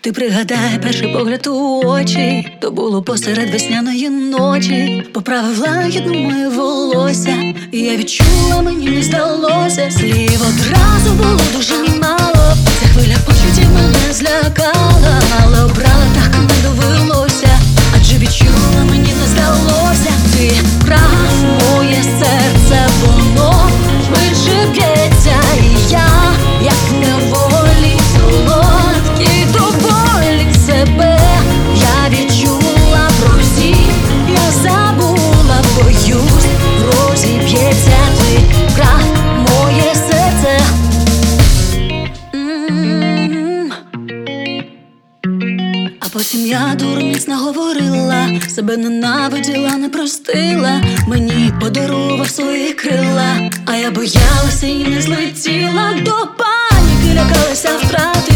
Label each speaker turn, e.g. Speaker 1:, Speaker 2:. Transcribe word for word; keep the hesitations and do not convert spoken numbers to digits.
Speaker 1: Ти пригадай перший погляд у очі, то було посеред весняної ночі. Поправив лагідно моє волосся, і я відчула, мені не здалося. Слів одразу було дуже мало, ця хвиля почуттів мене злякала, але обрала так не довелося, адже відчула, мені не здалося. Ти прав, моє серце, воно швидше б'ється, і я, як в неволі, солодкий до болі себе. Я відчула про всіх, я забула, боюсь, розіб'ється. Ти прав, моє серце. М-м-м. А потім я дурниць наговорила, себе ненавиділа, не простила. Мені подарував свої крила, а я боялася і не злетіла. До паніки лякалася втрати.